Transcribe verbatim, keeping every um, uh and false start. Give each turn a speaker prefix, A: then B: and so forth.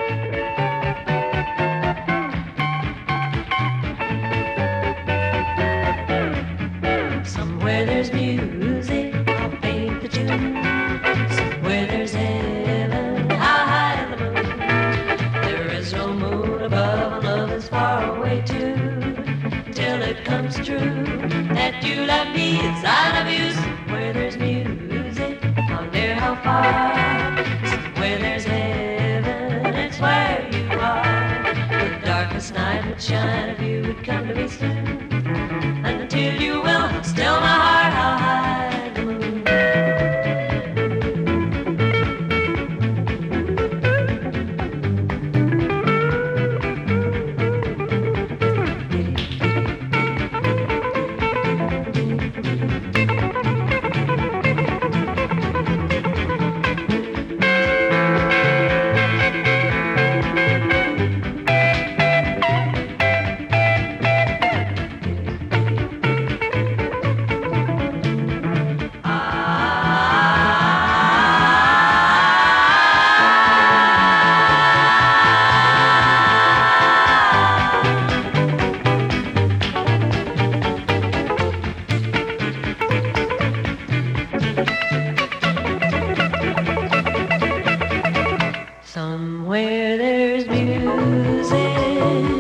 A: Somewhere there's music, I'll paint the tune. Somewhere there's heaven, how high in the moon. There is no moon above, and love is far away too. Till it comes true that you love me as I love you. Somewhere there's music, how near, how far. Somewhere there's heaven, it's where you are. The darkest night would shine if you would come to me soon. And until you will, still my heart, how high the moon. Somewhere there's music,